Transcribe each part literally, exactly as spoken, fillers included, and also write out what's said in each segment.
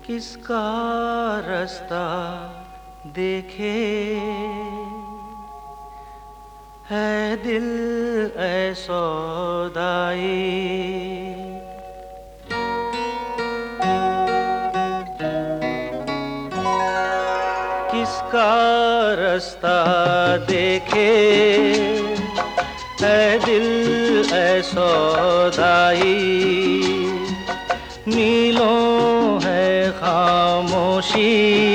किसका रास्ता देखे है दिल ऐ सौदाई। किसका रास्ता देखे है दिल ऐ सौदाई। मीलों है खामोशी,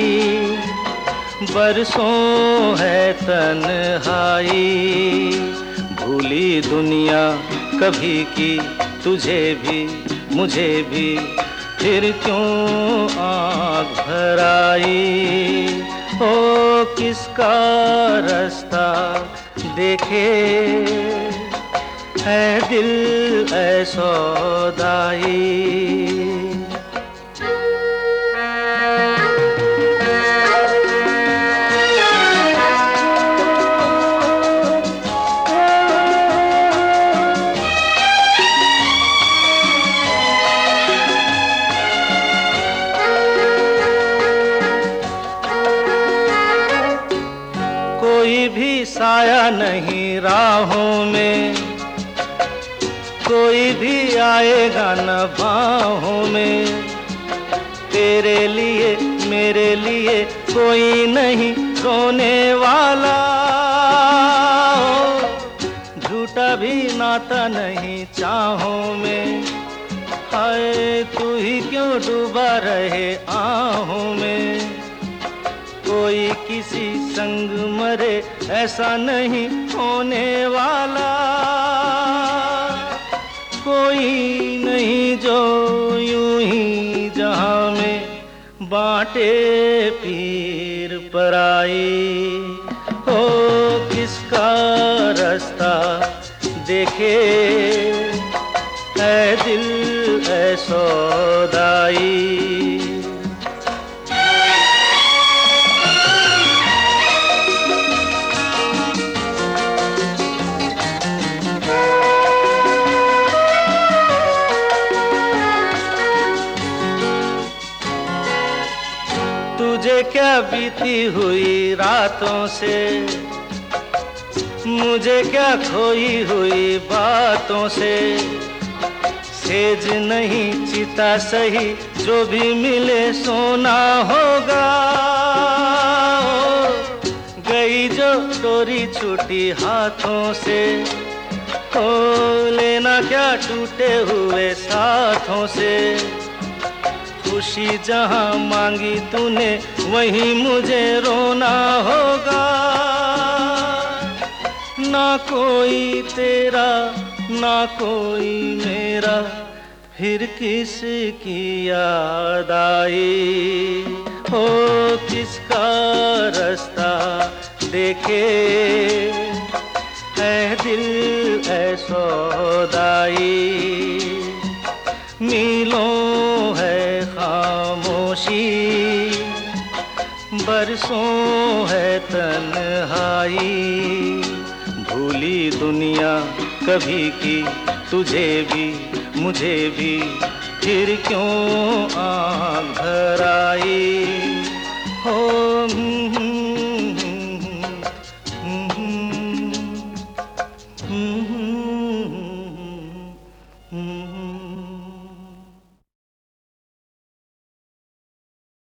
बरसों है तन्हाई। भूली दुनिया कभी की तुझे भी मुझे भी, फिर क्यों आँख भर आई। ओ किसका रास्ता देखे है दिल ऐ सौदाई। कोई भी साया नहीं राहों में, कोई भी आएगा न बाहों में। तेरे लिए मेरे लिए कोई नहीं रोने वाला। झूठा भी नाता नहीं चाहों में। हाय तू ही क्यों डूबा रहे आहों में। कोई किसी संग मरे ऐसा नहीं होने वाला। कोई नहीं जो यूं ही जहां में बांटे पीर पराई। हो किसका रास्ता देखे है दिल ऐ सौदाई। तुझे क्या बीती हुई रातों से, मुझे क्या खोई हुई बातों से। सेज नहीं चिता सही जो भी मिले सोना होगा। गई जो डोरी छूटी हाथों से, हो लेना क्या टूटे हुए साथों से। खुशी जहां मांगी तूने वहीं मुझे रोना होगा। ना कोई तेरा ना कोई मेरा, फिर किसकी याद आई। हो किसका रास्ता देखे है दिल ऐ सौदाई। मीलों है खामोशी, बरसों है तन्हाई। भूली दुनिया कभी की तुझे भी मुझे भी, फिर क्यों आँख भर आई।